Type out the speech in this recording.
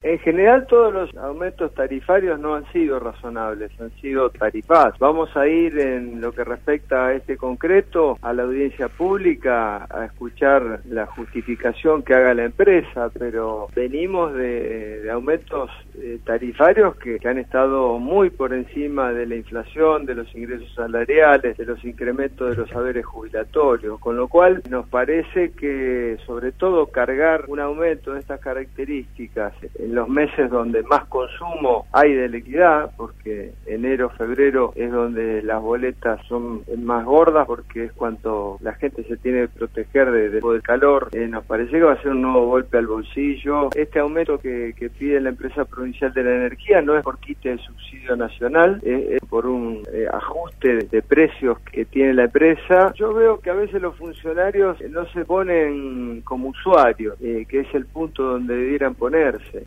En general todos los aumentos tarifarios no han sido razonables, han sido tarifaz. Vamos a ir en lo que respecta a este concreto a la audiencia pública a escuchar la justificación que haga la empresa, pero venimos de aumentos tarifarios que han estado muy por encima de la inflación, de los ingresos salariales, de los incrementos de los haberes jubilatorios, con lo cual nos parece que sobre todo cargar un aumento de estas características en los meses donde más consumo hay de liquidez, porque enero, febrero es donde las boletas son más gordas, porque es cuando la gente se tiene que proteger del calor, nos parece que va a ser un nuevo golpe al bolsillo. Este aumento que pide la empresa provincial de la energía no es por quite del subsidio nacional, es por un ajuste de precios que tiene la empresa. Yo veo que a veces los funcionarios no se ponen como usuarios, que es el punto donde debieran ponerse.